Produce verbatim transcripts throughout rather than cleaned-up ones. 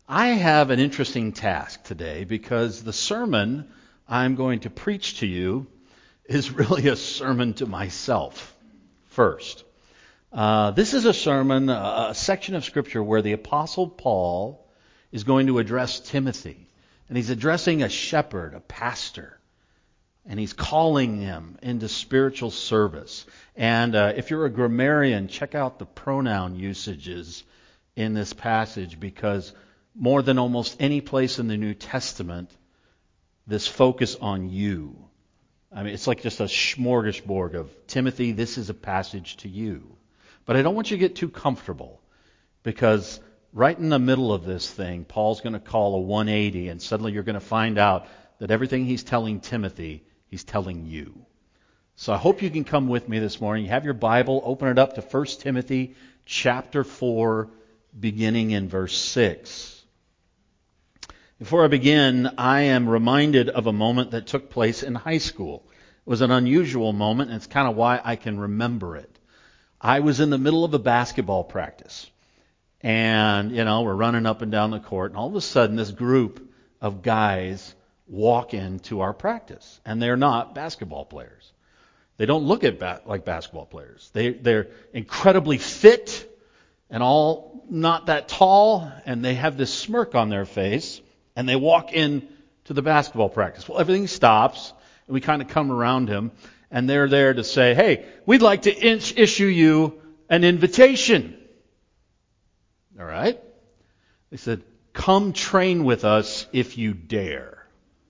I have an interesting task today because the sermon I'm going to preach to you is really a sermon to myself first. Uh, this is a sermon, a section of Scripture where the Apostle Paul is going to address Timothy. And he's addressing a shepherd, a pastor. And he's calling him into spiritual service. And uh, if you're a grammarian, check out the pronoun usages in this passage, because more than almost any place in the New Testament, this focus on you. I mean, it's like just a smorgasbord of, Timothy, this is a passage to you. But I don't want you to get too comfortable, because right in the middle of this thing, Paul's going to call a one eighty, and suddenly you're going to find out that everything he's telling Timothy, he's telling you. So I hope you can come with me this morning. You have your Bible, open it up to First Timothy chapter four, beginning in verse six. Before I begin, I am reminded of a moment that took place in high school. It was an unusual moment, and it's kind of why I can remember it. I was in the middle of a basketball practice, and, you know, we're running up and down the court, and all of a sudden this group of guys walk into our practice, and they're not basketball players. They don't look at ba- like basketball players. They, they're incredibly fit and all not that tall, and they have this smirk on their face. And they walk in to the basketball practice. Well, everything stops, and we kind of come around him, and they're there to say, hey, we'd like to in- issue you an invitation. All right? They said, come train with us if you dare.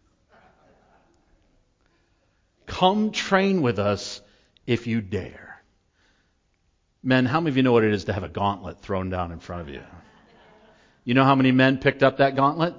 Come train with us if you dare. Men, how many of you know what it is to have a gauntlet thrown down in front of you? You know how many men picked up that gauntlet?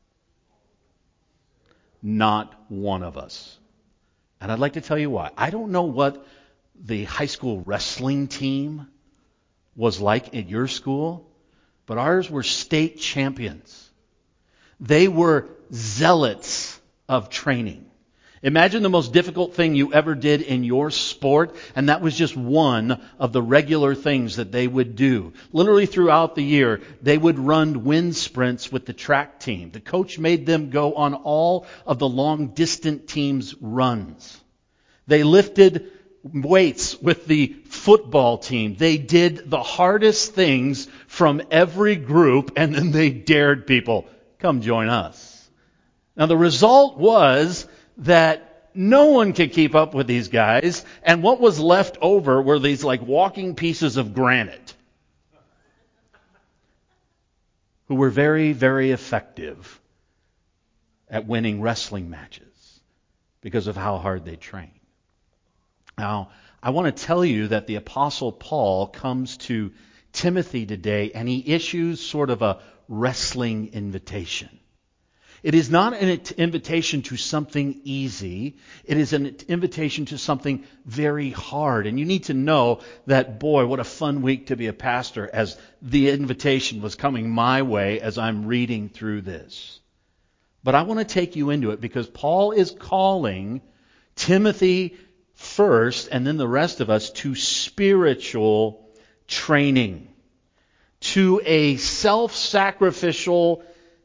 Not one of us. And I'd like to tell you why. I don't know what the high school wrestling team was like at your school, but ours were state champions. They were zealots of training. Imagine the most difficult thing you ever did in your sport, and that was just one of the regular things that they would do. Literally throughout the year, they would run wind sprints with the track team. The coach made them go on all of the long-distance teams' runs. They lifted weights with the football team. They did the hardest things from every group, and then they dared people, come join us. Now the result was that no one could keep up with these guys, and what was left over were these like walking pieces of granite who were very, very effective at winning wrestling matches because of how hard they trained. Now, I want to tell you that the Apostle Paul comes to Timothy today, and he issues sort of a wrestling invitation. It is not an invitation to something easy. It is an invitation to something very hard. And you need to know that, boy, what a fun week to be a pastor, as the invitation was coming my way as I'm reading through this. But I want to take you into it because Paul is calling Timothy first, and then the rest of us, to spiritual training, to a self-sacrificial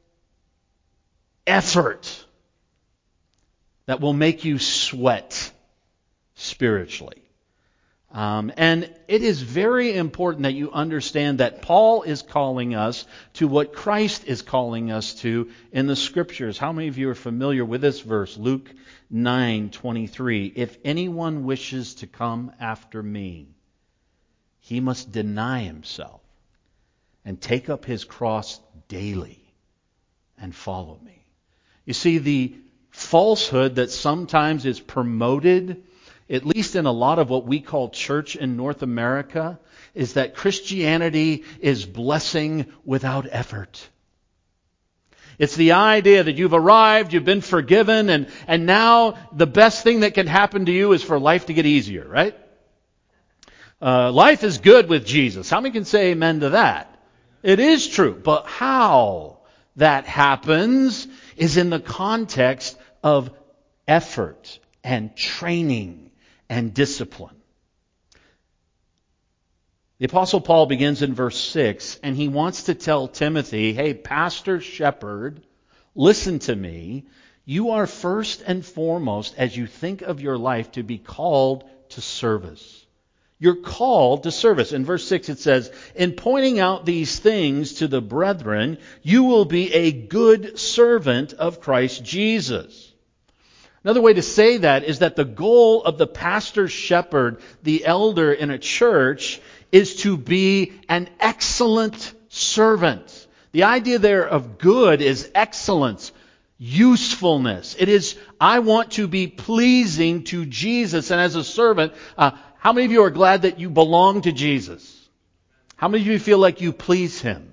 effort that will make you sweat spiritually. Um, and it is very important that you understand that Paul is calling us to what Christ is calling us to in the Scriptures. How many of you are familiar with this verse? Luke nine twenty-three. If anyone wishes to come after me, he must deny himself and take up his cross daily and follow me. You see, the falsehood that sometimes is promoted, at least in a lot of what we call church in North America, is that Christianity is blessing without effort. It's the idea that you've arrived, you've been forgiven, and, and now the best thing that can happen to you is for life to get easier, right? Uh, life is good with Jesus. How many can say amen to that? It is true, but how that happens is in the context of effort and training and discipline. The Apostle Paul begins in verse six, and he wants to tell Timothy, hey, pastor, shepherd, listen to me. You are first and foremost, as you think of your life, to be called to service. You're called to service. In verse six it says, in pointing out these things to the brethren, you will be a good servant of Christ Jesus. Another way to say that is that the goal of the pastor, shepherd, the elder in a church is to be an excellent servant. The idea there of good is excellence, usefulness. It is, I want to be pleasing to Jesus. And as a servant, uh, how many of you are glad that you belong to Jesus? How many of you feel like you please Him?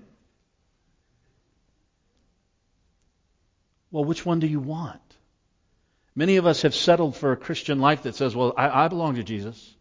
Well, which one do you want? Many of us have settled for a Christian life that says, well, I, I belong to Jesus,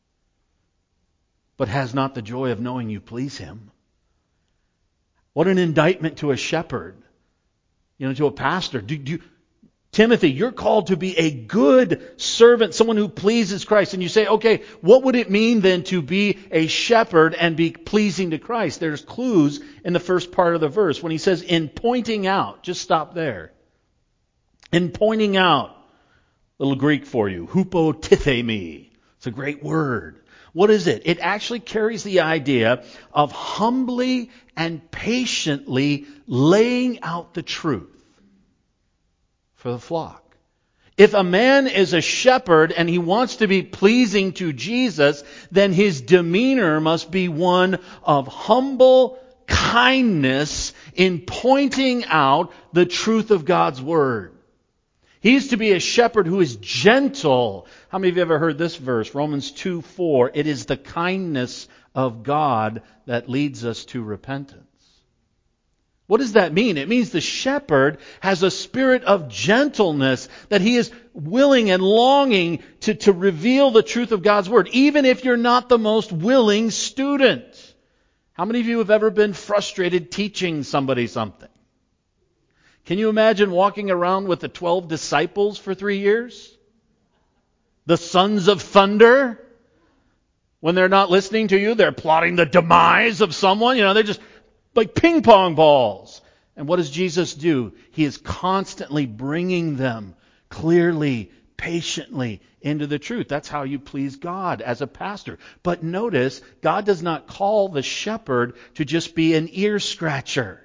but has not the joy of knowing you please Him. What an indictment to a shepherd, you know, to a pastor. Do, do, Timothy, you're called to be a good servant, someone who pleases Christ. And you say, okay, what would it mean then to be a shepherd and be pleasing to Christ? There's clues in the first part of the verse. When he says, in pointing out, just stop there. In pointing out, little Greek for you, hupotithemi. It's a great word. What is it? It actually carries the idea of humbly and patiently laying out the truth for the flock. If a man is a shepherd and he wants to be pleasing to Jesus, then his demeanor must be one of humble kindness in pointing out the truth of God's Word. He's to be a shepherd who is gentle. How many of you ever heard this verse? Romans two four. It is the kindness of God that leads us to repentance. What does that mean? It means the shepherd has a spirit of gentleness, that he is willing and longing to, to reveal the truth of God's Word, even if you're not the most willing student. How many of you have ever been frustrated teaching somebody something? Can you imagine walking around with the twelve disciples for three years? The sons of thunder? When they're not listening to you, they're plotting the demise of someone. You know, they're just like ping pong balls. And what does Jesus do? He is constantly bringing them clearly, patiently into the truth. That's how you please God as a pastor. But notice, God does not call the shepherd to just be an ear scratcher.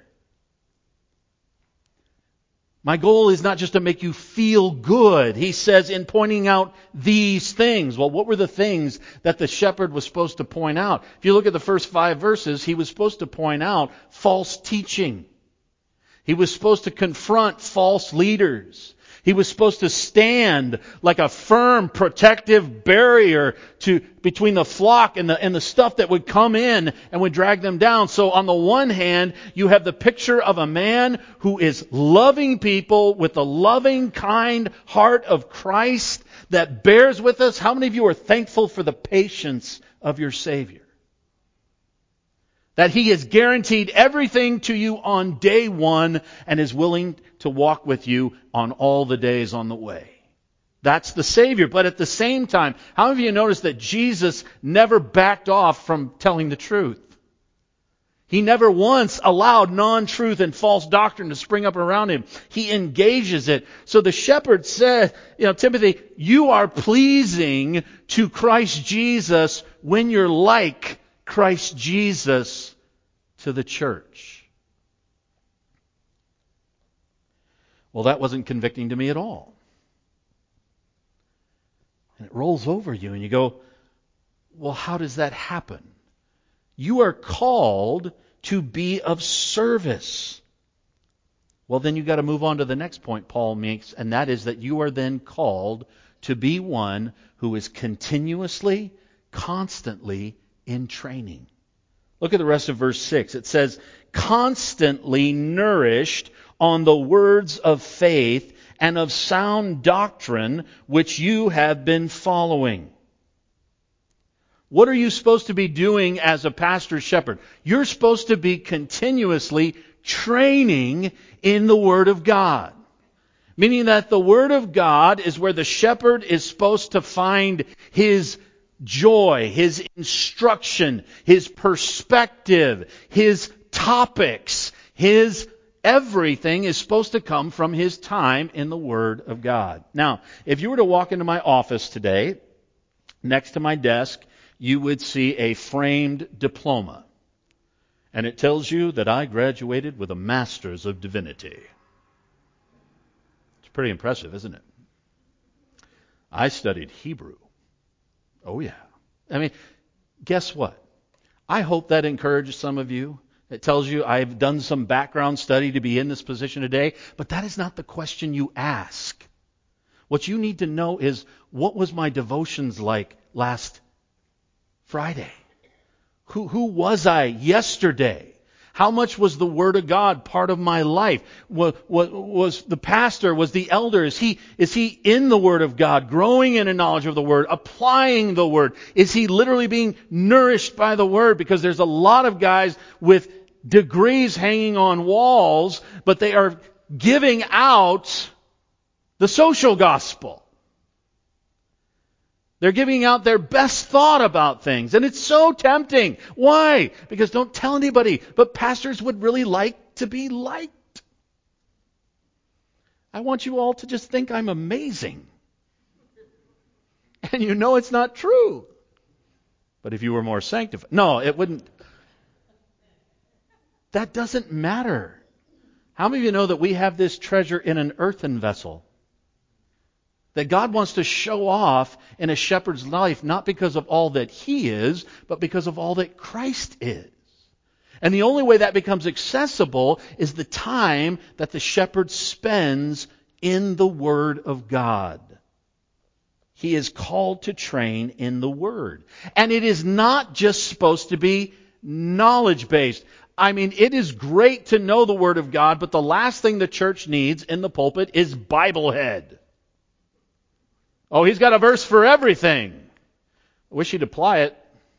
My goal is not just to make you feel good. He says in pointing out these things. Well, what were the things that the shepherd was supposed to point out? If you look at the first five verses, he was supposed to point out false teaching. He was supposed to confront false leaders. He was supposed to stand like a firm protective barrier to between the flock and the and the stuff that would come in and would drag them down. So on the one hand, you have the picture of a man who is loving people with the loving, kind heart of Christ that bears with us. How many of you are thankful for the patience of your Savior? That He has guaranteed everything to you on day one and is willing to walk with you on all the days on the way. That's the Savior. But at the same time, how many of you noticed that Jesus never backed off from telling the truth? He never once allowed non-truth and false doctrine to spring up around Him. He engages it. So the shepherd said, you know, Timothy, you are pleasing to Christ Jesus when you're like Christ Jesus to the church. Well, that wasn't convicting to me at all. And it rolls over you and you go, well, how does that happen? You are called to be of service. Well, then you've got to move on to the next point Paul makes, and that is that you are then called to be one who is continuously, constantly in training. Look at the rest of verse six. It says, constantly nourished on the words of faith and of sound doctrine which you have been following. What are you supposed to be doing as a pastor shepherd? You're supposed to be continuously training in the Word of God. Meaning that the Word of God is where the shepherd is supposed to find his joy, His instruction, His perspective, His topics, His everything is supposed to come from His time in the Word of God. Now, if you were to walk into my office today, next to my desk, you would see a framed diploma. And it tells you that I graduated with a Master's of Divinity. It's pretty impressive, isn't it? I studied Hebrew. Oh, yeah. I mean, guess what? I hope that encourages some of you. It tells you I've done some background study to be in this position today. But that is not the question you ask. What you need to know is, what was my devotions like last Friday? Who, who was I yesterday? How much was the Word of God part of my life? Was, was, was the pastor, was the elder, is he, is he in the Word of God, growing in a knowledge of the Word, applying the Word? Is he literally being nourished by the Word? Because there's a lot of guys with degrees hanging on walls, but they are giving out the social gospel. They're giving out their best thought about things. And it's so tempting. Why? Because don't tell anybody. But pastors would really like to be liked. I want you all to just think I'm amazing. And you know it's not true. But if you were more sanctified. No, it wouldn't. That doesn't matter. How many of you know that we have this treasure in an earthen vessel? That God wants to show off in a shepherd's life, not because of all that he is, but because of all that Christ is. And the only way that becomes accessible is the time that the shepherd spends in the Word of God. He is called to train in the Word. And it is not just supposed to be knowledge-based. I mean, it is great to know the Word of God, but the last thing the church needs in the pulpit is Biblehead. Oh, he's got a verse for everything. I wish he'd apply it.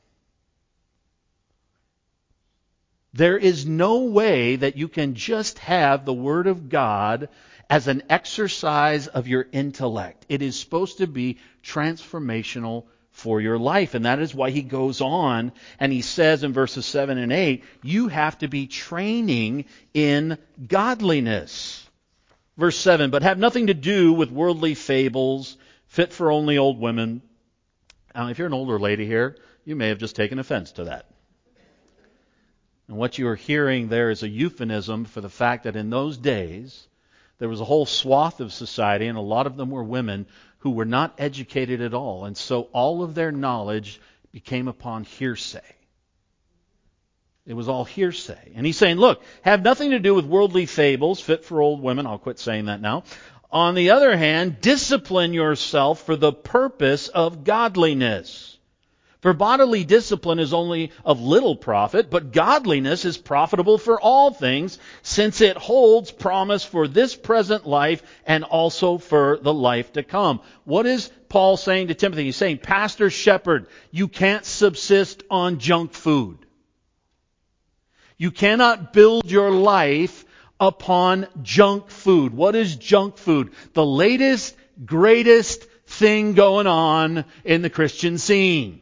There is no way that you can just have the Word of God as an exercise of your intellect. It is supposed to be transformational for your life. And that is why he goes on and he says in verses seven and eight, you have to be training in godliness. Verse seven, but have nothing to do with worldly fables, fit for only old women. Now, if you're an older lady here, you may have just taken offense to that. And what you are hearing there is a euphemism for the fact that in those days, there was a whole swath of society, and a lot of them were women, who were not educated at all. And so all of their knowledge became upon hearsay. It was all hearsay. And he's saying, look, have nothing to do with worldly fables, fit for old women. I'll quit saying that now. On the other hand, discipline yourself for the purpose of godliness. For bodily discipline is only of little profit, but godliness is profitable for all things, since it holds promise for this present life and also for the life to come. What is Paul saying to Timothy? He's saying, Pastor, shepherd, you can't subsist on junk food. You cannot build your life upon junk food. What is junk food? The latest, greatest thing going on in the Christian scene.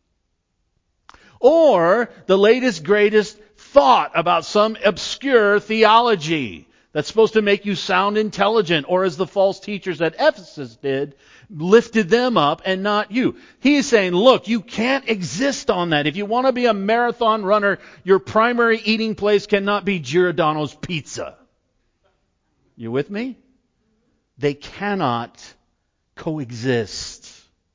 Or the latest, greatest thought about some obscure theology that's supposed to make you sound intelligent, or as the false teachers at Ephesus did, lifted them up and not you. He is saying, look, you can't exist on that. If you want to be a marathon runner, your primary eating place cannot be Giordano's Pizza. You with me? They cannot coexist.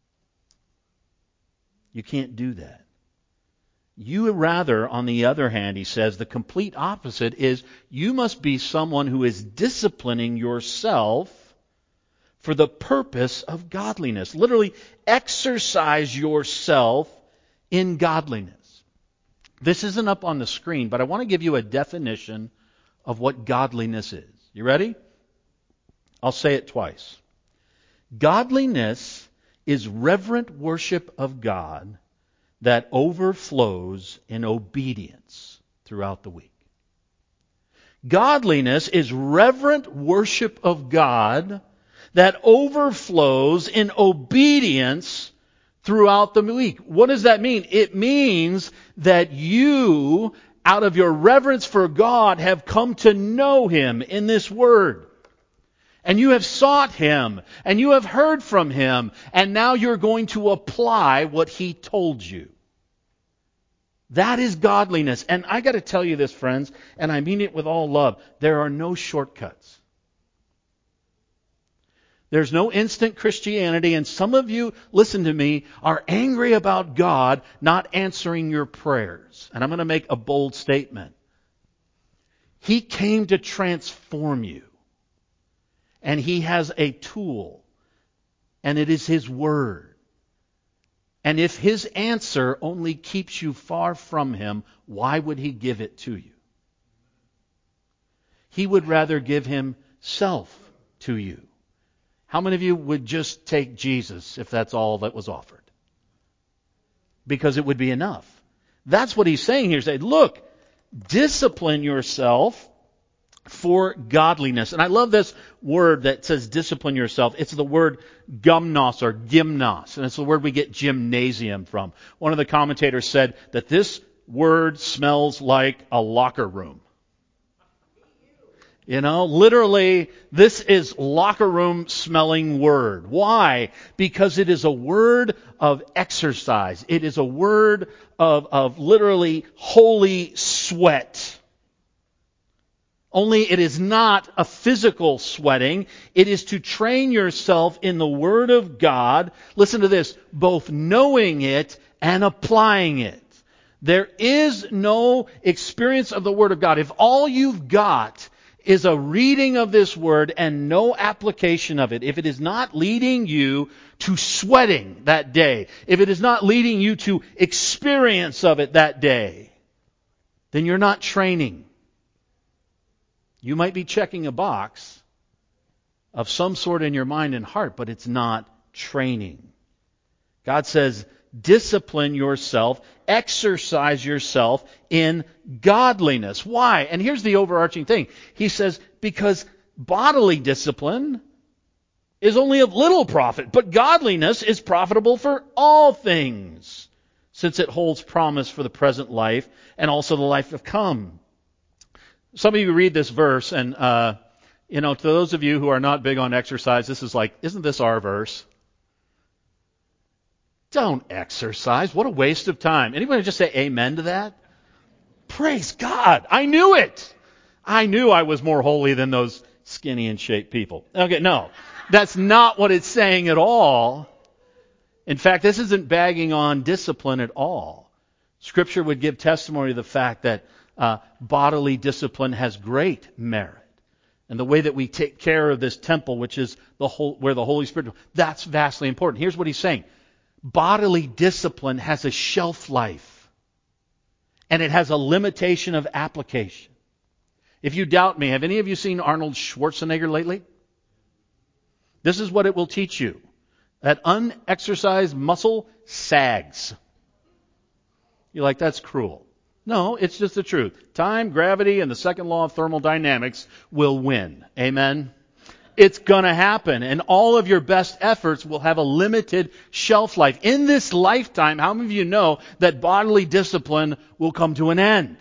You can't do that. You rather, on the other hand, he says, the complete opposite is you must be someone who is disciplining yourself for the purpose of godliness. Literally, exercise yourself in godliness. This isn't up on the screen, but I want to give you a definition of what godliness is. You ready? I'll say it twice. Godliness is reverent worship of God that overflows in obedience throughout the week. Godliness is reverent worship of God that overflows in obedience throughout the week. What does that mean? It means that you, out of your reverence for God, have come to know Him in this Word. And you have sought Him, and you have heard from Him, and now you're going to apply what He told you. That is godliness. And I got to tell you this, friends, and I mean it with all love. There are no shortcuts. There's no instant Christianity, and some of you, listen to me, are angry about God not answering your prayers. And I'm going to make a bold statement. He came to transform you. And He has a tool, and it is His Word. And if His answer only keeps you far from Him, why would He give it to you? He would rather give Himself to you. How many of you would just take Jesus if that's all that was offered? Because it would be enough. That's what He's saying here. Say, look, discipline yourself for godliness. And I love this word that says discipline yourself. It's the word gymnos or gymnos. And it's the word we get gymnasium from. One of the commentators said that this word smells like a locker room. You know, literally, this is locker room smelling word. Why? Because it is a word of exercise. It is a word of, of literally holy sweat. Only it is not a physical sweating. It is to train yourself in the Word of God. Listen to this, both knowing it and applying it. There is no experience of the Word of God. If all you've got is a reading of this Word and no application of it, if it is not leading you to sweating that day, if it is not leading you to experience of it that day, then you're not training. You might be checking a box of some sort in your mind and heart, but it's not training. God says, discipline yourself, exercise yourself in godliness. Why? And here's the overarching thing. He says, because bodily discipline is only of little profit, but godliness is profitable for all things, since it holds promise for the present life and also the life to come. Some of you read this verse, and, uh, you know, to those of you who are not big on exercise, this is like, isn't this our verse? Don't exercise. What a waste of time. Anybody just say amen to that? Praise God. I knew it. I knew I was more holy than those skinny and shaped people. Okay, no. That's not what it's saying at all. In fact, this isn't bagging on discipline at all. Scripture would give testimony to the fact that uh, bodily discipline has great merit. And the way that we take care of this temple, which is the whole, where the Holy Spirit, that's vastly important. Here's what he's saying. Bodily discipline has a shelf life. And it has a limitation of application. If you doubt me, have any of you seen Arnold Schwarzenegger lately? This is what it will teach you. That unexercised muscle sags. You're like, that's cruel. No, it's just the truth. Time, gravity, and the second law of thermodynamics will win. Amen? It's going to happen. And all of your best efforts will have a limited shelf life. In this lifetime, how many of you know that bodily discipline will come to an end?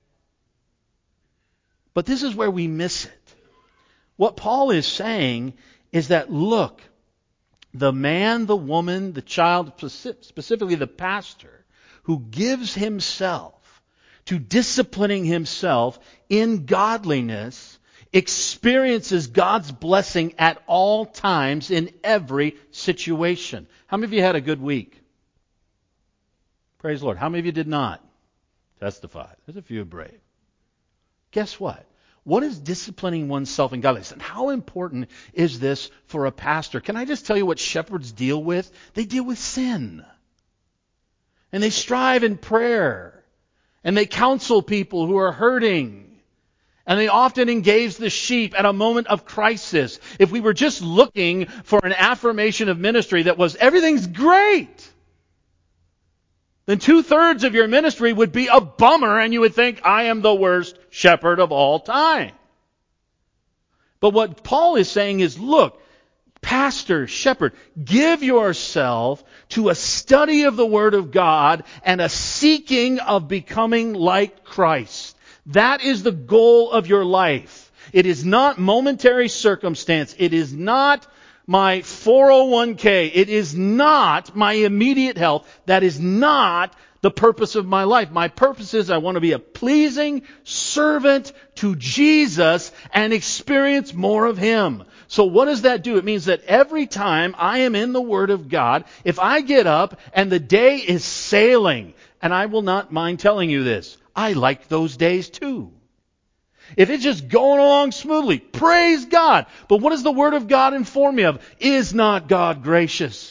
But this is where we miss it. What Paul is saying is that, look, the man, the woman, the child, specifically the pastor, who gives himself to disciplining himself in godliness, experiences God's blessing at all times in every situation. How many of you had a good week? Praise the Lord. How many of you did not? Testify. There's a few brave. Guess what? What is disciplining oneself in godliness? And how important is this for a pastor? Can I just tell you what shepherds deal with? They deal with sin. And they strive in prayer. And they counsel people who are hurting. And they often engage the sheep at a moment of crisis. If we were just looking for an affirmation of ministry that was everything's great, then two-thirds of your ministry would be a bummer and you would think, I am the worst shepherd of all time. But what Paul is saying is, look, pastor, shepherd, give yourself to a study of the Word of God and a seeking of becoming like Christ. That is the goal of your life. It is not momentary circumstance. It is not my four oh one k. It is not my immediate health. That is not the purpose of my life. My purpose is I want to be a pleasing servant to Jesus and experience more of Him. So what does that do? It means that every time I am in the Word of God, if I get up and the day is sailing, and I will not mind telling you this, I like those days too. If it's just going along smoothly, praise God. But what does the Word of God inform me of? Is not God gracious?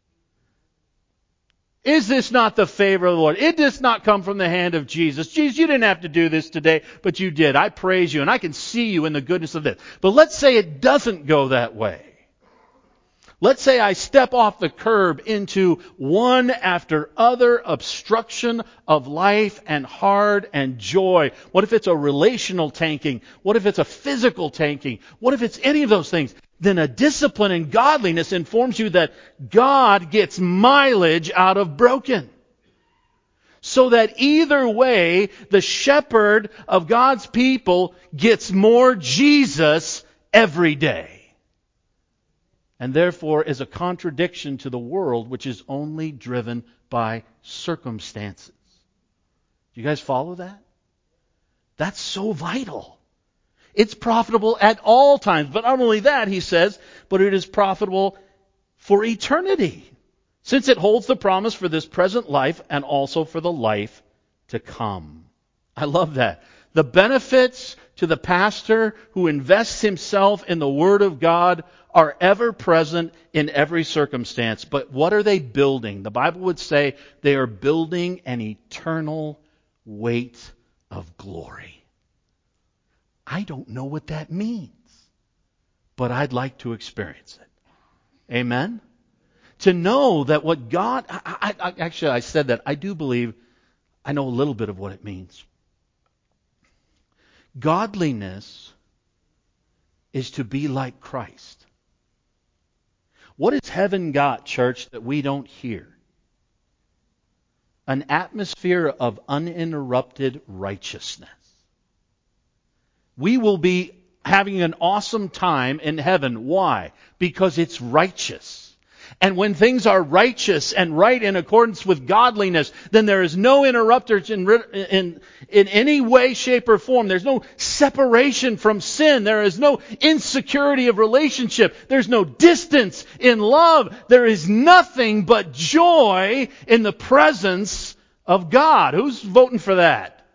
Is this not the favor of the Lord? It does not come from the hand of Jesus. Jesus, you didn't have to do this today, but you did. I praise you, and I can see you in the goodness of this. But let's say it doesn't go that way. Let's say I step off the curb into one after other obstruction of life and heart and joy. What if it's a relational tanking? What if it's a physical tanking? What if it's any of those things? Then a discipline in godliness informs you that God gets mileage out of broken. So that either way, the shepherd of God's people gets more Jesus every day. And therefore is a contradiction to the world, which is only driven by circumstances. Do you guys follow that? That's so vital. It's profitable at all times. But not only that, he says, but it is profitable for eternity, since it holds the promise for this present life and also for the life to come. I love that. The benefits to the pastor who invests himself in the Word of God are ever present in every circumstance. But what are they building? The Bible would say they are building an eternal weight of glory. I don't know what that means, but I'd like to experience it. Amen? To know that what God... I, I, actually, I said that. I do believe I know a little bit of what it means. Godliness is to be like Christ. What has heaven got, church, that we don't hear? An atmosphere of uninterrupted righteousness. We will be having an awesome time in heaven. Why? Because it's righteous. And when things are righteous and right in accordance with godliness, then there is no interrupters in, in, in any way, shape, or form. There's no separation from sin. There is no insecurity of relationship. There's no distance in love. There is nothing but joy in the presence of God. Who's voting for that?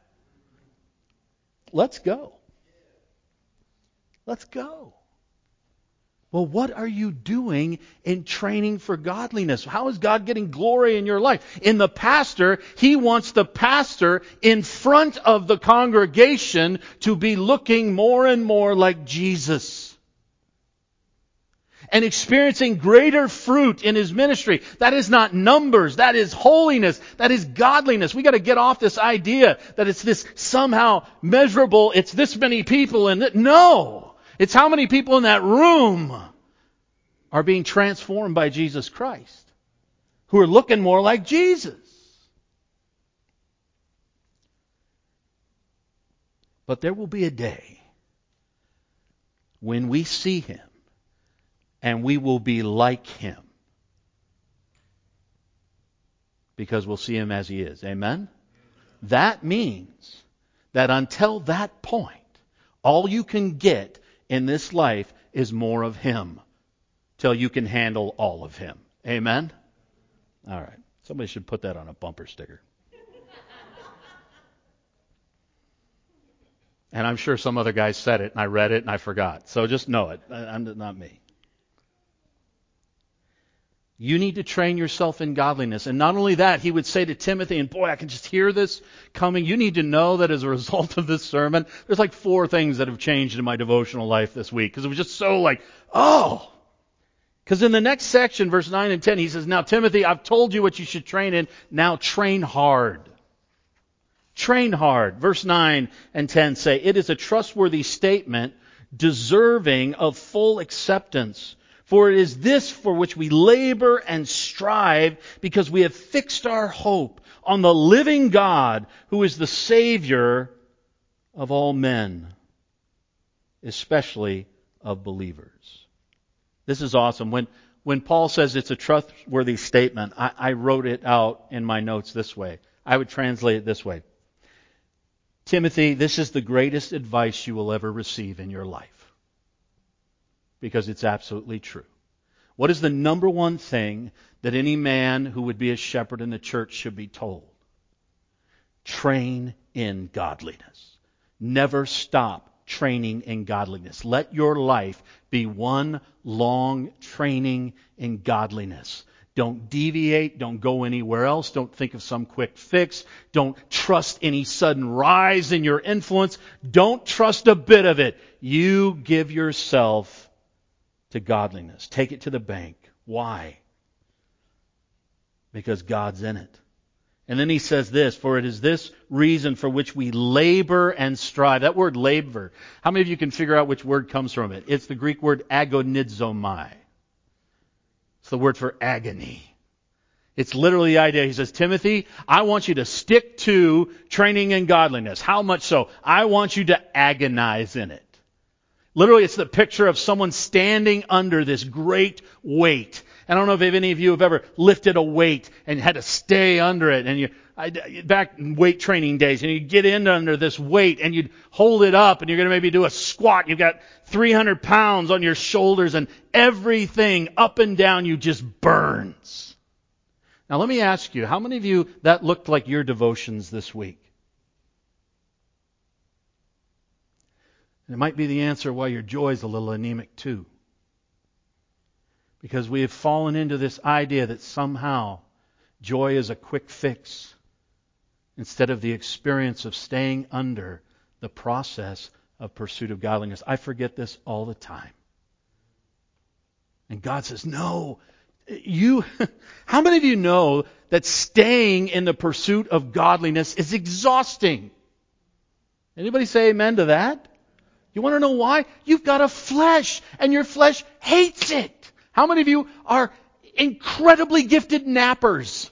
Let's go. Let's go. Well, what are you doing in training for godliness? How is God getting glory in your life? In the pastor, he wants the pastor in front of the congregation to be looking more and more like Jesus. And experiencing greater fruit in his ministry. That is not numbers. That is holiness. That is godliness. We got to get off this idea that it's this somehow measurable, it's this many people in it. No! It's how many people in that room are being transformed by Jesus Christ, who are looking more like Jesus. But there will be a day when we see Him and we will be like Him, because we'll see Him as He is. Amen? That means that until that point, all you can get in this life is more of Him till you can handle all of Him. Amen? All right. Somebody should put that on a bumper sticker. And I'm sure some other guy said it and I read it and I forgot. So just know it. I'm not me. You need to train yourself in godliness. And not only that, he would say to Timothy, and boy, I can just hear this coming. You need to know that as a result of this sermon, there's like four things that have changed in my devotional life this week. Because it was just so like, oh. Because in the next section, verse nine and ten, he says, now Timothy, I've told you what you should train in. Now train hard. Train hard. Verse nine and ten say, it is a trustworthy statement deserving of full acceptance For it is this for which we labor and strive, because we have fixed our hope on the living God, who is the Savior of all men, especially of believers. This is awesome. When when Paul says it's a trustworthy statement, I, I wrote it out in my notes this way. I would translate it this way. Timothy, this is the greatest advice you will ever receive in your life. Because it's absolutely true. What is the number one thing that any man who would be a shepherd in the church should be told? Train in godliness. Never stop training in godliness. Let your life be one long training in godliness. Don't deviate. Don't go anywhere else. Don't think of some quick fix. Don't trust any sudden rise in your influence. Don't trust a bit of it. You give yourself to godliness. Take it to the bank. Why? Because God's in it. And then he says this, for it is this reason for which we labor and strive. That word labor, how many of you can figure out which word comes from it? It's the Greek word agonizomai. It's the word for agony. It's literally the idea. He says, Timothy, I want you to stick to training in godliness. How much so? I want you to agonize in it. Literally, it's the picture of someone standing under this great weight. I don't know if any of you have ever lifted a weight and had to stay under it. And you, I, back in weight training days, and you get in under this weight and you'd hold it up, and you're going to maybe do a squat. You've got three hundred pounds on your shoulders, and everything up and down you just burns. Now, let me ask you, how many of you that looked like your devotions this week? And it might be the answer why your joy is a little anemic too. Because we have fallen into this idea that somehow joy is a quick fix instead of the experience of staying under the process of pursuit of godliness. I forget this all the time. And God says, no, you, how many of you know that staying in the pursuit of godliness is exhausting? Anybody say amen to that? You want to know why? You've got a flesh, and your flesh hates it. How many of you are incredibly gifted nappers?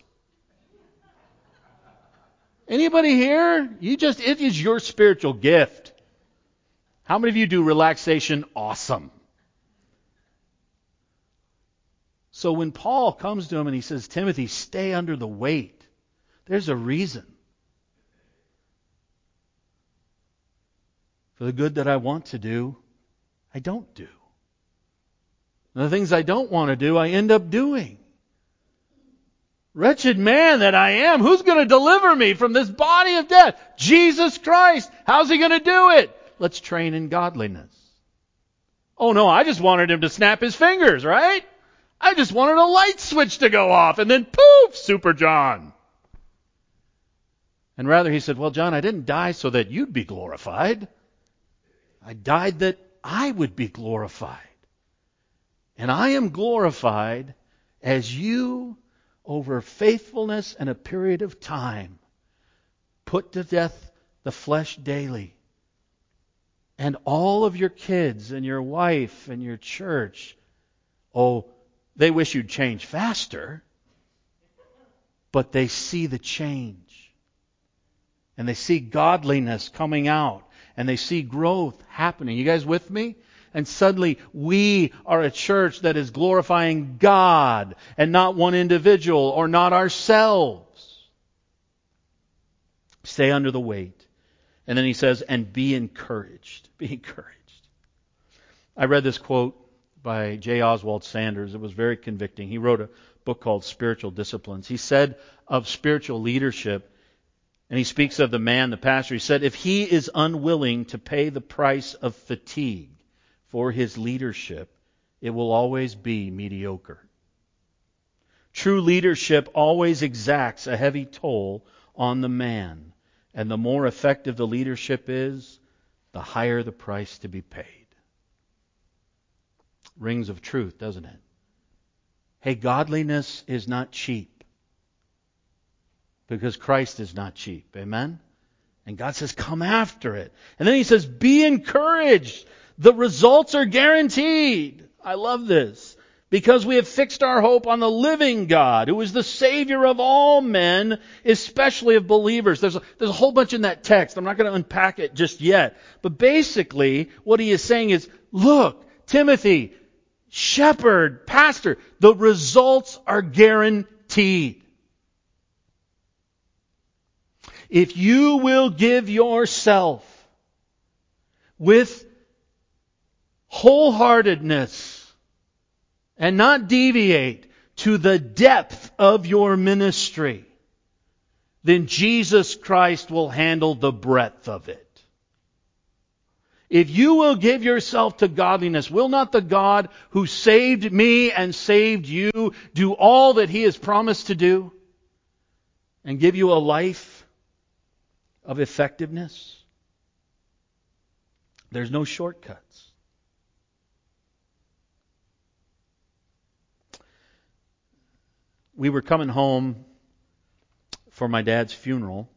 Anybody here? You just, it is your spiritual gift. How many of you do relaxation awesome? So when Paul comes to him and he says, Timothy, stay under the weight, there's a reason. For the good that I want to do, I don't do. And the things I don't want to do, I end up doing. Wretched man that I am, who's going to deliver me from this body of death? Jesus Christ. How's He going to do it? Let's train in godliness. Oh no, I just wanted him to snap his fingers, right? I just wanted a light switch to go off, and then poof, Super John. And rather he said, well, John, I didn't die so that you'd be glorified. I died that I would be glorified. And I am glorified as you, over faithfulness and a period of time, put to death the flesh daily. And all of your kids and your wife and your church, oh, they wish you'd change faster, but they see the change. And they see godliness coming out. And they see growth happening. You guys with me? And suddenly we are a church that is glorifying God and not one individual or not ourselves. Stay under the weight. And then he says, and be encouraged. Be encouraged. I read this quote by J. Oswald Sanders. It was very convicting. He wrote a book called Spiritual Disciplines. He said of spiritual leadership, and he speaks of the man, the pastor, he said, if he is unwilling to pay the price of fatigue for his leadership, it will always be mediocre. True leadership always exacts a heavy toll on the man, and the more effective the leadership is, the higher the price to be paid. Rings of truth, doesn't it? Hey, godliness is not cheap. Because Christ is not cheap. Amen? And God says, come after it. And then He says, be encouraged. The results are guaranteed. I love this. Because we have fixed our hope on the living God, who is the Savior of all men, especially of believers. There's a, there's a whole bunch in that text. I'm not going to unpack it just yet. But basically, what he is saying is, look, Timothy, shepherd, pastor, the results are guaranteed. If you will give yourself with wholeheartedness and not deviate to the depth of your ministry, then Jesus Christ will handle the breadth of it. If you will give yourself to godliness, will not the God who saved me and saved you do all that He has promised to do and give you a life of effectiveness? There's no shortcuts. We were coming home for my dad's funeral,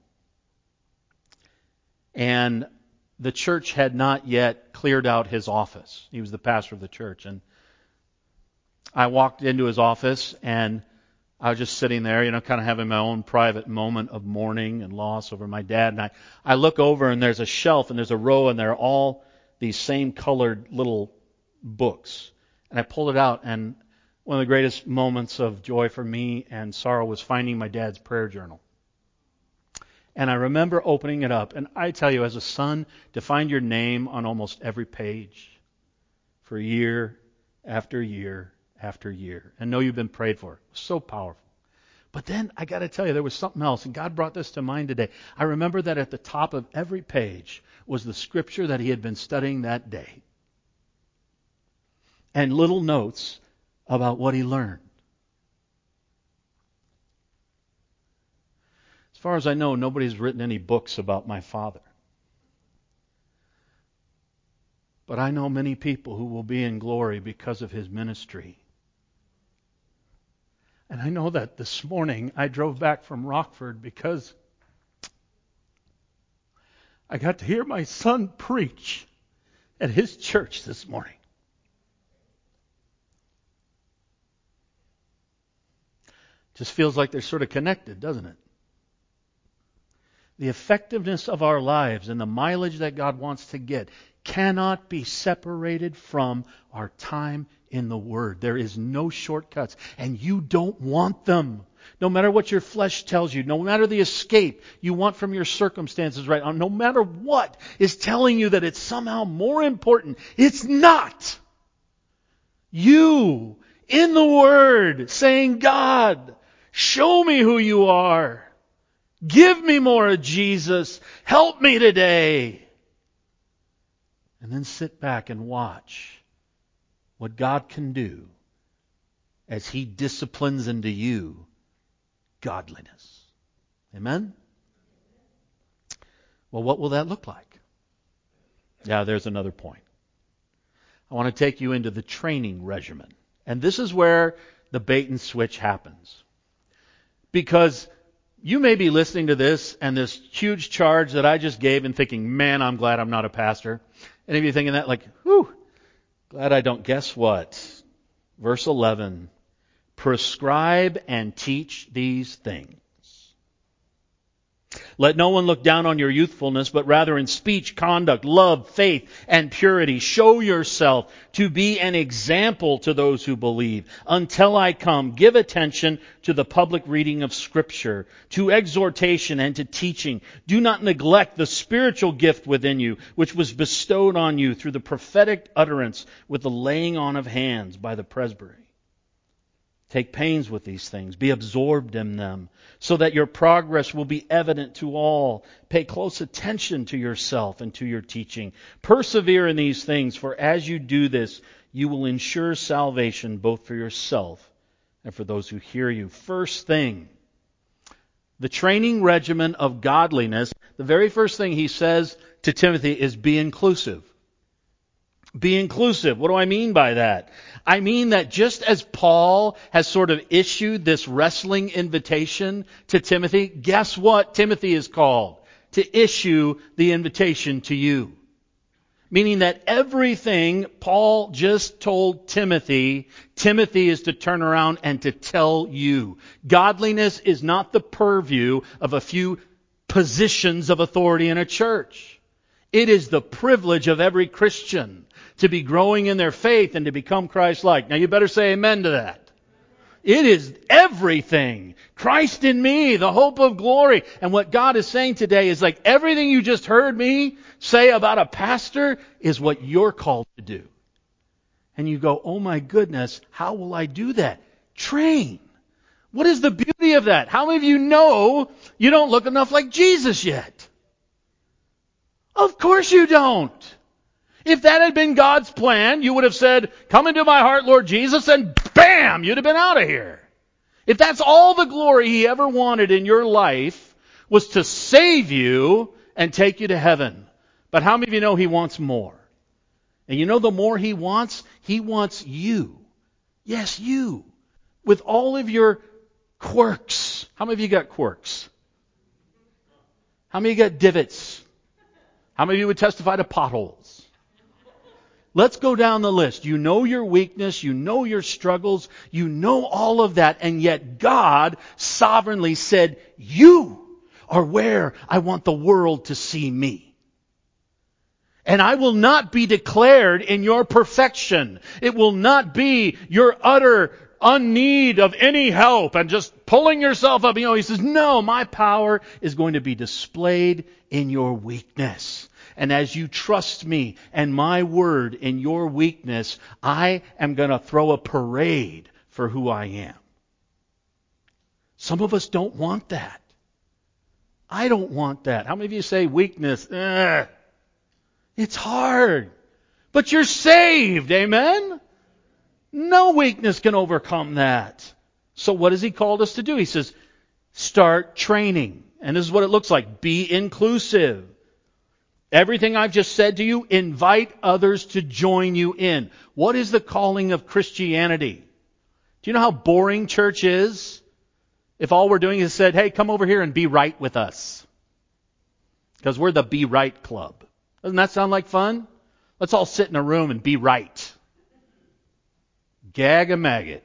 and the church had not yet cleared out his office. He was the pastor of the church, and I walked into his office, and I was just sitting there, you know, kind of having my own private moment of mourning and loss over my dad. And I, I look over, and there's a shelf, and there's a row, and they're all these same colored little books. And I pulled it out, and one of the greatest moments of joy for me and sorrow was finding my dad's prayer journal. And I remember opening it up, and I tell you, as a son, to find your name on almost every page for year after year after year, and know you've been prayed for, it was so powerful. But then, I got to tell you, there was something else, and God brought this to mind today. I remember that at the top of every page was the scripture that he had been studying that day, and little notes about what he learned. As far as I know, nobody's written any books about my father. But I know many people who will be in glory because of his ministry. And I know that this morning I drove back from Rockford because I got to hear my son preach at his church this morning. Just feels like they're sort of connected, doesn't it? The effectiveness of our lives and the mileage that God wants to get cannot be separated from our time in the Word. There is no shortcuts, and you don't want them. No matter what your flesh tells you, no matter the escape you want from your circumstances right now, no matter what is telling you that it's somehow more important, it's not. You, in the Word, saying, God, show me who you are. Give me more of Jesus. Help me today. And then sit back and watch what God can do as He disciplines into you godliness. Amen? Well, what will that look like? Yeah, there's another point. I want to take you into the training regimen. And this is where the bait and switch happens. Because you may be listening to this and this huge charge that I just gave and thinking, man, I'm glad I'm not a pastor. Any of you thinking that? Like, whew, glad I don't. Guess what? Verse eleven, prescribe and teach these things. Let no one look down on your youthfulness, but rather in speech, conduct, love, faith, and purity. Show yourself to be an example to those who believe. Until I come, give attention to the public reading of Scripture, to exhortation and to teaching. Do not neglect the spiritual gift within you, which was bestowed on you through the prophetic utterance with the laying on of hands by the presbytery. Take pains with these things. Be absorbed in them, so that your progress will be evident to all. Pay close attention to yourself and to your teaching. Persevere in these things, for as you do this, you will ensure salvation both for yourself and for those who hear you. First thing, the training regimen of godliness, the very first thing he says to Timothy is be inclusive. Be inclusive. What do I mean by that? I mean that just as Paul has sort of issued this wrestling invitation to Timothy, guess what Timothy is called? To issue the invitation to you. Meaning that everything Paul just told Timothy, Timothy is to turn around and to tell you. Godliness is not the purview of a few positions of authority in a church. It is the privilege of every Christian to be growing in their faith and to become Christ-like. Now you better say amen to that. It is everything. Christ in me, the hope of glory. And what God is saying today is like everything you just heard me say about a pastor is what you're called to do. And you go, oh my goodness, how will I do that? Train. What is the beauty of that? How many of you know you don't look enough like Jesus yet? Of course you don't. If that had been God's plan, you would have said, come into my heart, Lord Jesus, and bam, you'd have been out of here. If that's all the glory He ever wanted in your life was to save you and take you to heaven. But how many of you know He wants more? And you know the more He wants? He wants you. Yes, you. With all of your quirks. How many of you got quirks? How many of you got divots? How many of you would testify to potholes? Let's go down the list. You know your weakness. You know your struggles. You know all of that. And yet God sovereignly said, you are where I want the world to see me. And I will not be declared in your perfection. It will not be your utter unneed of any help and just pulling yourself up. You know, He says, no, my power is going to be displayed in your weakness. And as you trust me and my word in your weakness, I am going to throw a parade for who I am. Some of us don't want that. I don't want that. How many of you say weakness? Eh, it's hard. But you're saved. Amen? No weakness can overcome that. So what has He called us to do? He says, start training. And this is what it looks like. Be inclusive. Everything I've just said to you, invite others to join you in. What is the calling of Christianity? Do you know how boring church is? If all we're doing is said, hey, come over here and be right with us. Because we're the Be Right Club. Doesn't that sound like fun? Let's all sit in a room and be right. Gag a maggot.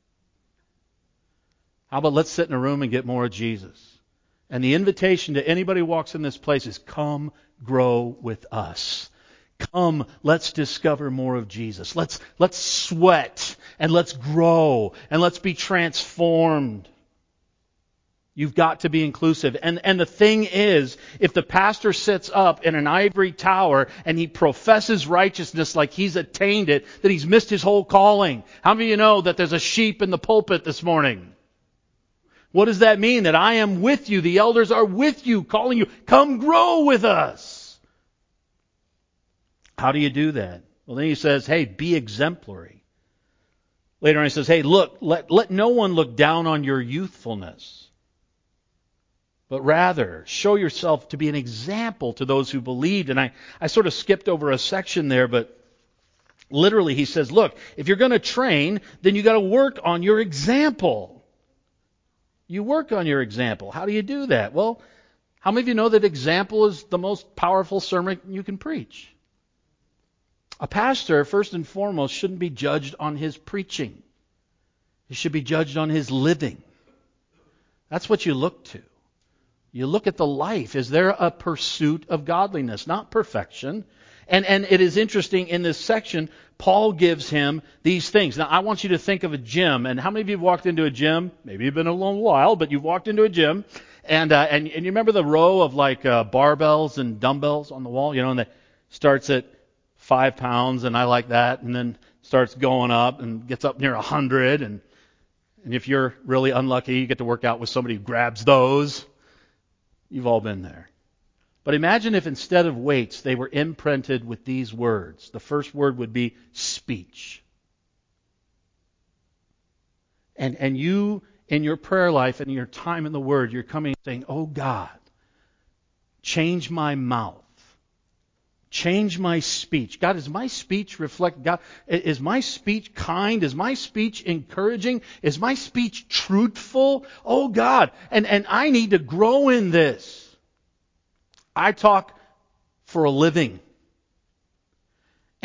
How about let's sit in a room and get more of Jesus? And the invitation to anybody who walks in this place is come grow with us. Come, let's discover more of Jesus. Let's, let's sweat and let's grow and let's be transformed. You've got to be inclusive. And, and the thing is, if the pastor sits up in an ivory tower and he professes righteousness like he's attained it, that he's missed his whole calling. How many of you know that there's a sheep in the pulpit this morning? What does that mean? That I am with you. The elders are with you, calling you. Come grow with us. How do you do that? Well, then he says, hey, be exemplary. Later on he says, hey, look, let, let no one look down on your youthfulness. But rather, show yourself to be an example to those who believed. And I, I sort of skipped over a section there, but literally he says, look, if you're going to train, then you got to work on your example. You work on your example. How do you do that? Well, how many of you know that example is the most powerful sermon you can preach? A pastor, first and foremost, shouldn't be judged on his preaching. He should be judged on his living. That's what you look to. You look at the life. Is there a pursuit of godliness? Not perfection. And, and it is interesting in this section, Paul gives him these things. Now, I want you to think of a gym. And how many of you have walked into a gym? Maybe you've been a long while, but you've walked into a gym. And uh, and, and you remember the row of like uh, barbells and dumbbells on the wall? You know, and that starts at five pounds, and I like that. And then starts going up and gets up near a hundred. And, and if you're really unlucky, you get to work out with somebody who grabs those. You've all been there. But imagine if instead of weights, they were imprinted with these words. The first word would be speech. And, and you, in your prayer life and in your time in the Word, you're coming and saying, oh God, change my mouth. Change my speech. God, does my speech reflect God? Is my speech kind? Is my speech encouraging? Is my speech truthful? Oh God, and, and I need to grow in this. I talk for a living.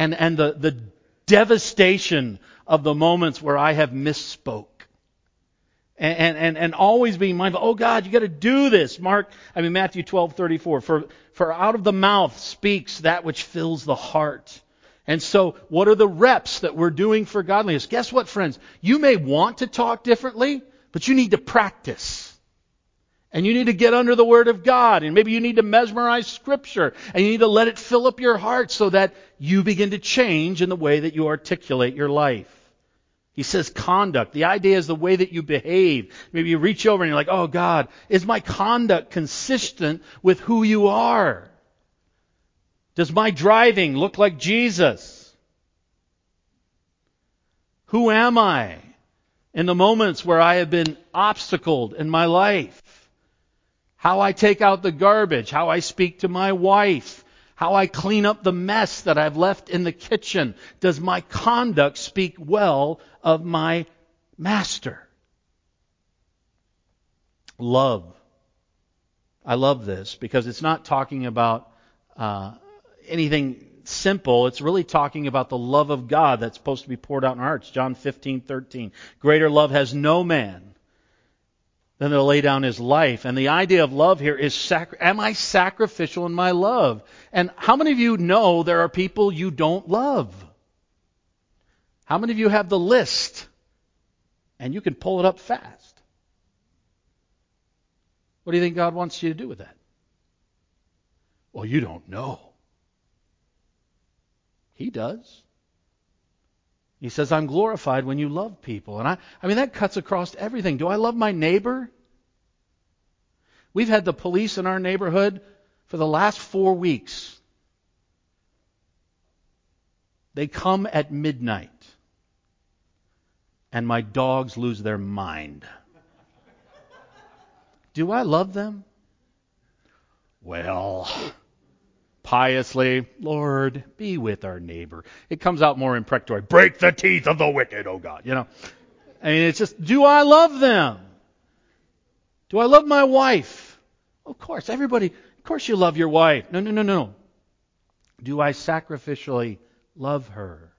and, and the, the devastation of the moments where I have misspoke. And, and, and always being mindful, oh God, you got to do this. Mark, I mean, Matthew twelve thirty-four, for, for out of the mouth speaks that which fills the heart. And so, what are the reps that we're doing for godliness? Guess what, friends? You may want to talk differently, but you need to practice. And you need to get under the Word of God. And maybe you need to mesmerize Scripture. And you need to let it fill up your heart so that you begin to change in the way that you articulate your life. He says conduct. The idea is the way that you behave. Maybe you reach over and you're like, oh God, is my conduct consistent with who you are? Does my driving look like Jesus? Who am I in the moments where I have been obstacled in my life? How I take out the garbage, how I speak to my wife, how I clean up the mess that I've left in the kitchen. Does my conduct speak well of my master? Love. I love this because it's not talking about uh, anything simple. It's really talking about the love of God that's supposed to be poured out in our hearts. John fifteen thirteen. Greater love has no man than to lay down his life. And the idea of love here is, sacri- am I sacrificial in my love? And how many of you know there are people you don't love? How many of you have the list? And you can pull it up fast. What do you think God wants you to do with that? Well, you don't know. He does. He says, I'm glorified when you love people. And I, I mean, that cuts across everything. Do I love my neighbor? We've had the police in our neighborhood for the last four weeks. They come at midnight. And my dogs lose their mind. Do I love them? Well, piously, Lord, be with our neighbor. It comes out more imprecatory. Break the teeth of the wicked, oh God. You know, I mean, it's just, do I love them? Do I love my wife? Of course, everybody, of course you love your wife. No, no, no, no. Do I sacrificially love her?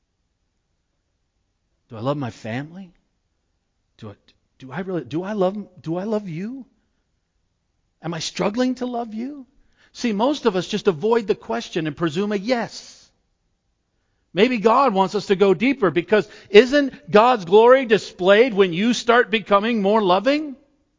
Do I love my family? Do I, do I really, do I love, do I love you? Am I struggling to love you? See, most of us just avoid the question and presume a yes. Maybe God wants us to go deeper because isn't God's glory displayed when you start becoming more loving?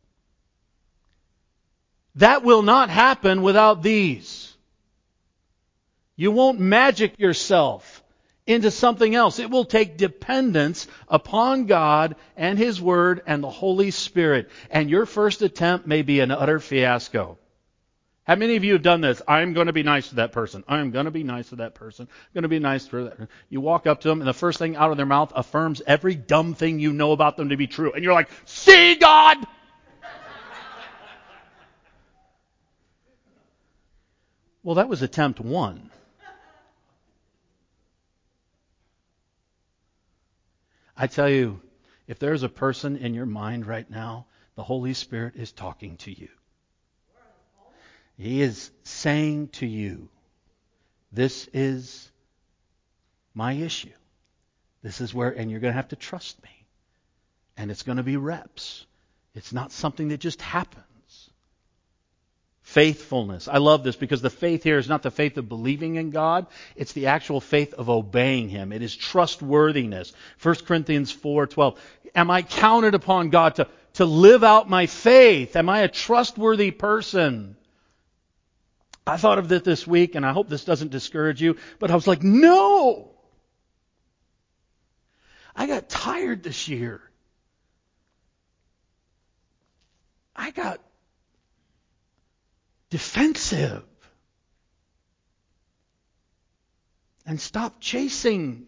That will not happen without these. You won't magic yourself into something else. It will take dependence upon God and His Word and the Holy Spirit. And your first attempt may be an utter fiasco. How many of you have done this? I'm going to be nice to that person. I'm going to be nice to that person. I'm going to be nice to that person. You walk up to them and the first thing out of their mouth affirms every dumb thing you know about them to be true. And you're like, see God! Well, that was attempt one. I tell you, if there's a person in your mind right now, the Holy Spirit is talking to you. He is saying to you, this is my issue. This is where, and you're going to have to trust me. And it's going to be reps. It's not something that just happens. Faithfulness. I love this because the faith here is not the faith of believing in God. It's the actual faith of obeying Him. It is trustworthiness. First Corinthians four twelve. Am I counted upon God to, to live out my faith? Am I a trustworthy person? I thought of it this week, and I hope this doesn't discourage you, but I was like, no! I got tired this year. I got defensive. And stopped chasing.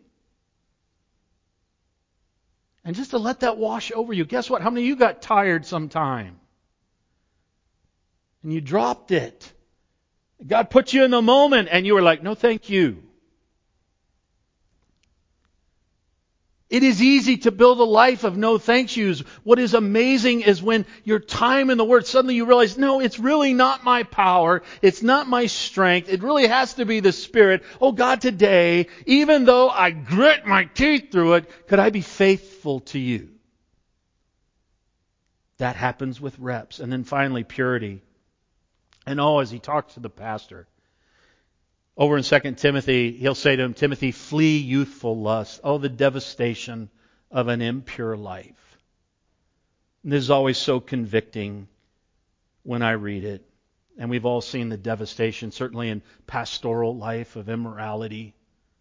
And just to let that wash over you. Guess what? How many of you got tired sometime? And you dropped it. God put you in the moment and you were like, no thank you. It is easy to build a life of no thank yous. What is amazing is when your time in the Word, suddenly you realize, no, it's really not my power. It's not my strength. It really has to be the Spirit. Oh God, today, even though I grit my teeth through it, could I be faithful to you? That happens with reps. And then finally, purity. And oh, as he talks to the pastor, over in Second Timothy, he'll say to him, Timothy, flee youthful lust. Oh, the devastation of an impure life. And this is always so convicting when I read it. And we've all seen the devastation, certainly in pastoral life, of immorality.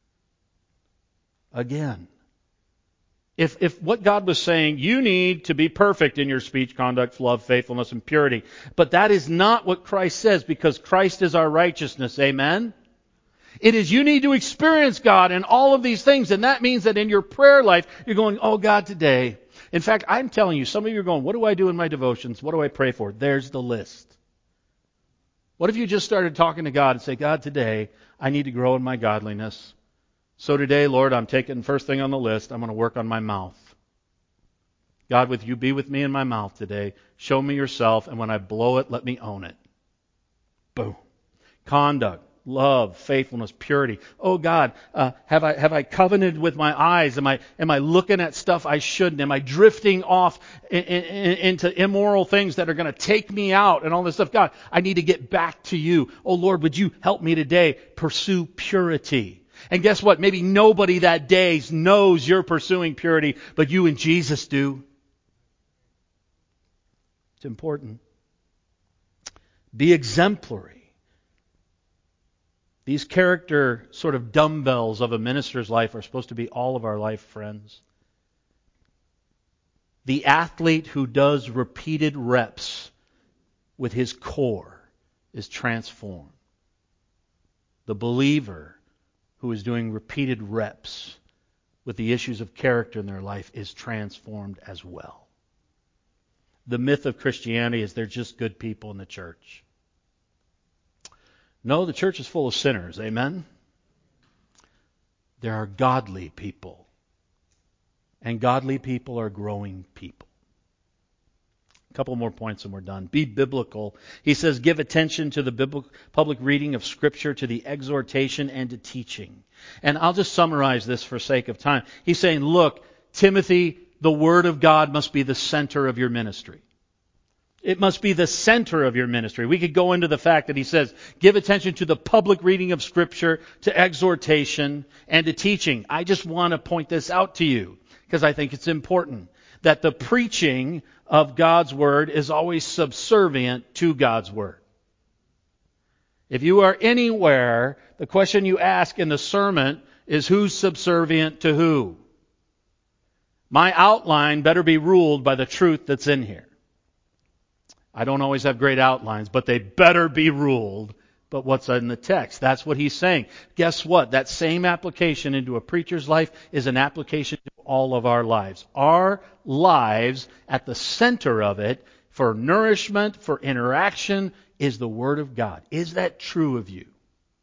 Again, if if what God was saying, you need to be perfect in your speech, conduct, love, faithfulness, and purity. But that is not what Christ says, because Christ is our righteousness. Amen? It is you need to experience God in all of these things. And that means that in your prayer life, you're going, oh God, today. In fact, I'm telling you, some of you are going, what do I do in my devotions? What do I pray for? There's the list. What if you just started talking to God and say, God, today, I need to grow in my godliness. So today, Lord, I'm taking first thing on the list. I'm going to work on my mouth. God, with you be with me in my mouth today. Show me yourself. And when I blow it, let me own it. Boom. Conduct. Love, faithfulness, purity. Oh God, uh, have I have I covenanted with my eyes? Am I am I looking at stuff I shouldn't? Am I drifting off in, in, into immoral things that are going to take me out and all this stuff? God, I need to get back to you. Oh Lord, would you help me today pursue purity? And guess what? Maybe nobody that day knows you're pursuing purity, but you and Jesus do. It's important. Be exemplary. These character sort of dumbbells of a minister's life are supposed to be all of our life, friends. The athlete who does repeated reps with his core is transformed. The believer who is doing repeated reps with the issues of character in their life is transformed as well. The myth of Christianity is they're just good people in the church. No, the church is full of sinners. Amen? There are godly people. And godly people are growing people. A couple more points and we're done. Be biblical. He says, give attention to the biblical, public reading of Scripture, to the exhortation, and to teaching. And I'll just summarize this for sake of time. He's saying, look, Timothy, the Word of God must be the center of your ministry. It must be the center of your ministry. We could go into the fact that he says, give attention to the public reading of Scripture, to exhortation, and to teaching. I just want to point this out to you because I think it's important that the preaching of God's Word is always subservient to God's Word. If you are anywhere, the question you ask in the sermon is who's subservient to who? My outline better be ruled by the truth that's in here. I don't always have great outlines, but they better be ruled by what's in the text. That's what he's saying. Guess what? That same application into a preacher's life is an application to all of our lives. Our lives, at the center of it, for nourishment, for interaction, is the Word of God. Is that true of you?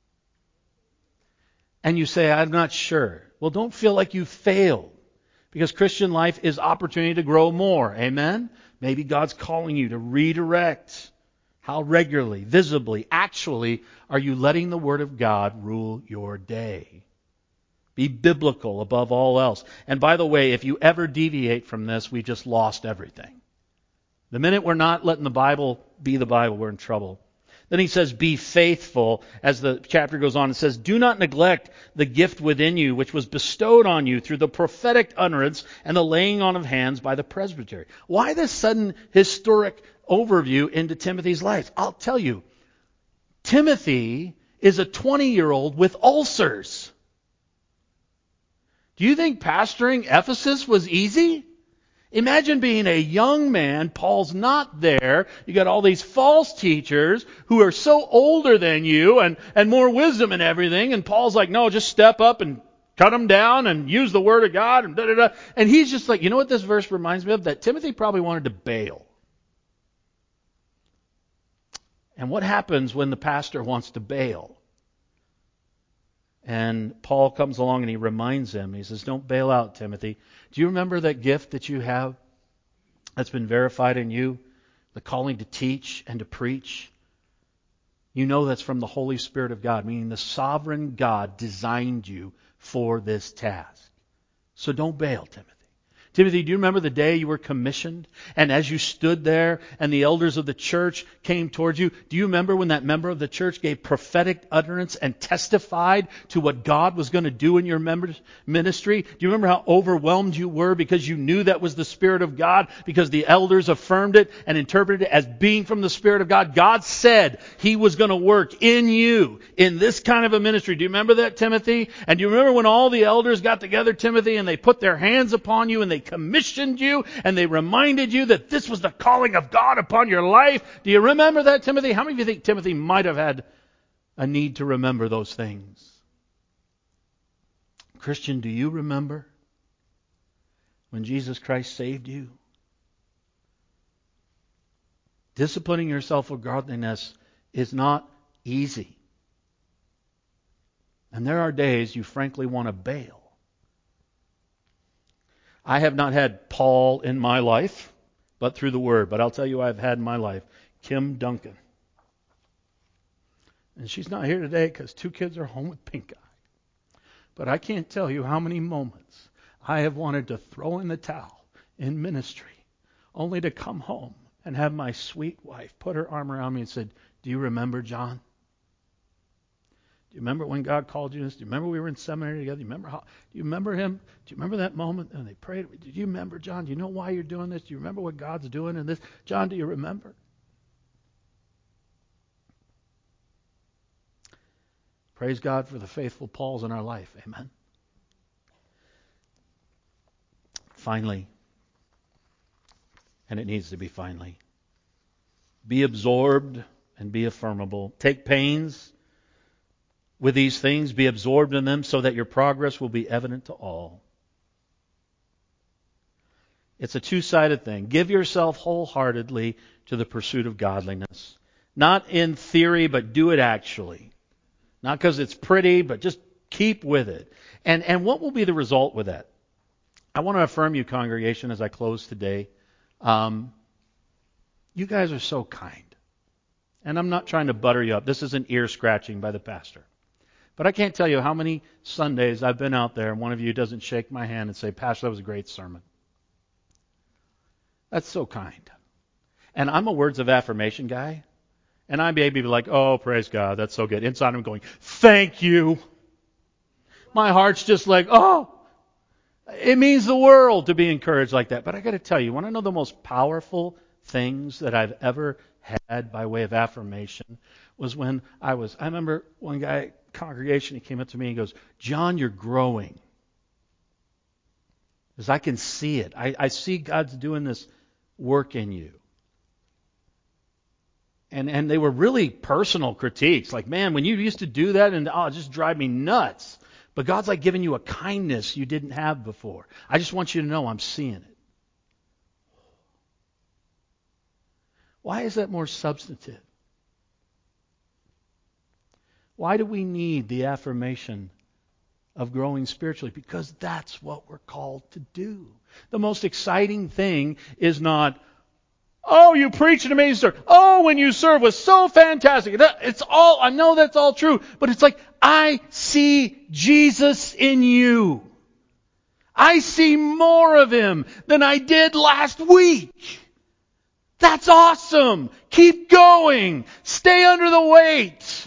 And you say, I'm not sure. Well, don't feel like you failed. Because Christian life is opportunity to grow more. Amen? Maybe God's calling you to redirect. How regularly, visibly, actually are you letting the Word of God rule your day? Be biblical above all else. And by the way, if you ever deviate from this, we just lost everything. The minute we're not letting the Bible be the Bible, we're in trouble. Then he says, be faithful. As the chapter goes on, it says, do not neglect the gift within you, which was bestowed on you through the prophetic utterance and the laying on of hands by the presbytery. Why this sudden historic overview into Timothy's life? I'll tell you. Timothy is a twenty-year-old with ulcers. Do you think pastoring Ephesus was easy? Imagine being a young man, Paul's not there, you got all these false teachers who are so older than you and, and more wisdom and everything, and Paul's like, no, just step up and cut them down and use the Word of God, and da da da. And he's just like, you know what this verse reminds me of? That Timothy probably wanted to bail. And what happens when the pastor wants to bail? And Paul comes along and he reminds him. He says, don't bail out, Timothy. Do you remember that gift that you have that's been verified in you? The calling to teach and to preach? You know that's from the Holy Spirit of God, meaning the sovereign God designed you for this task. So don't bail, Timothy. Timothy, do you remember the day you were commissioned? And as you stood there and the elders of the church came towards you, do you remember when that member of the church gave prophetic utterance and testified to what God was going to do in your members' ministry? Do you remember how overwhelmed you were because you knew that was the Spirit of God, because the elders affirmed it and interpreted it as being from the Spirit of God? God said He was going to work in you in this kind of a ministry. Do you remember that, Timothy? And do you remember when all the elders got together, Timothy, and they put their hands upon you and they commissioned you and they reminded you that this was the calling of God upon your life? Do you remember that, Timothy? How many of you think Timothy might have had a need to remember those things? Christian, do you remember when Jesus Christ saved you? Disciplining yourself for godliness is not easy. And there are days you frankly want to bail. I have not had Paul in my life, but through the Word. But I'll tell you, I've had in my life Kim Duncan. And she's not here today because two kids are home with pink eye. But I can't tell you how many moments I have wanted to throw in the towel in ministry, only to come home and have my sweet wife put her arm around me and said, do you remember John? Do you remember when God called you? Do you remember we were in seminary together? Do you remember how? Do you remember him? Do you remember that moment? And they prayed. Did you remember, John? Do you know why you're doing this? Do you remember what God's doing in this? John, do you remember? Praise God for the faithful Pauls in our life. Amen. Finally, and it needs to be finally, be absorbed and be affirmable. Take pains with these things, be absorbed in them so that your progress will be evident to all. It's a two-sided thing. Give yourself wholeheartedly to the pursuit of godliness. Not in theory, but do it actually. Not because it's pretty, but just keep with it. And, and what will be the result with that? I want to affirm you, congregation, as I close today. Um, you guys are so kind. And I'm not trying to butter you up. This isn't ear scratching by the pastor. But I can't tell you how many Sundays I've been out there and one of you doesn't shake my hand and say, Pastor, that was a great sermon. That's so kind. And I'm a words of affirmation guy. And I may be like, oh, praise God, that's so good. Inside I'm going, thank you. My heart's just like, oh, it means the world to be encouraged like that. But I got to tell you, you want to know the most powerful things that I've ever had by way of affirmation was when I was, I remember one guy, congregation, he came up to me and goes, John, you're growing. Because I can see it. I, I see God's doing this work in you. And and they were really personal critiques. Like, man, when you used to do that, and oh, it just drive me nuts. But God's like giving you a kindness you didn't have before. I just want you to know I'm seeing it. Why is that more substantive? Why do we need the affirmation of growing spiritually? Because that's what we're called to do. The most exciting thing is not, oh, you preached an amazing sermon. Oh, when you served was so fantastic. That, it's all, I know that's all true. But it's like, I see Jesus in you. I see more of Him than I did last week. That's awesome. Keep going. Stay under the weight.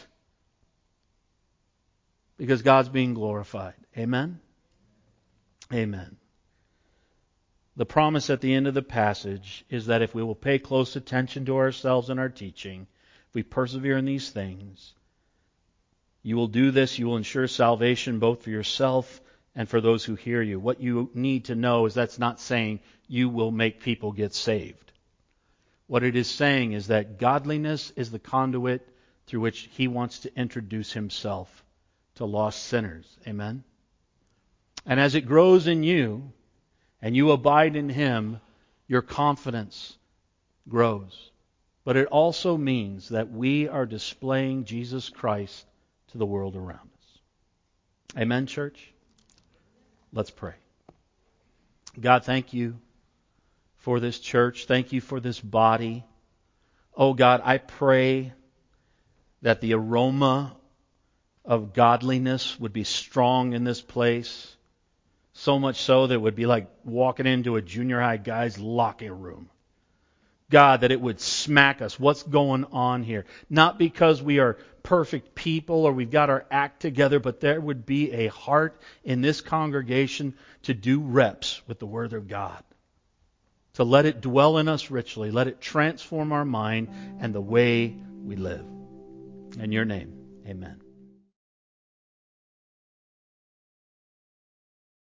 Because God's being glorified. Amen? Amen. The promise at the end of the passage is that if we will pay close attention to ourselves and our teaching, if we persevere in these things, you will do this, you will ensure salvation both for yourself and for those who hear you. What you need to know is that's not saying you will make people get saved. What it is saying is that godliness is the conduit through which He wants to introduce Himself to lost sinners. Amen? And as it grows in you, and you abide in Him, your confidence grows. But it also means that we are displaying Jesus Christ to the world around us. Amen, church? Let's pray. God, thank you for this church. Thank you for this body. Oh God, I pray that the aroma of godliness would be strong in this place. So much so that it would be like walking into a junior high guy's locker room. God, that it would smack us. What's going on here? Not because we are perfect people or we've got our act together, but there would be a heart in this congregation to do reps with the Word of God. To let it dwell in us richly. Let it transform our mind and the way we live. In your name, amen.